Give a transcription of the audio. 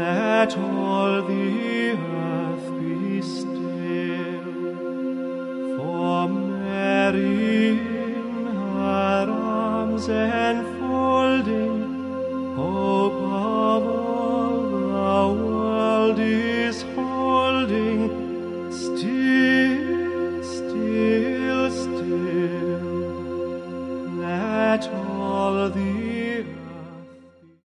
let all the earth be still. For Mary in her arms enfolding,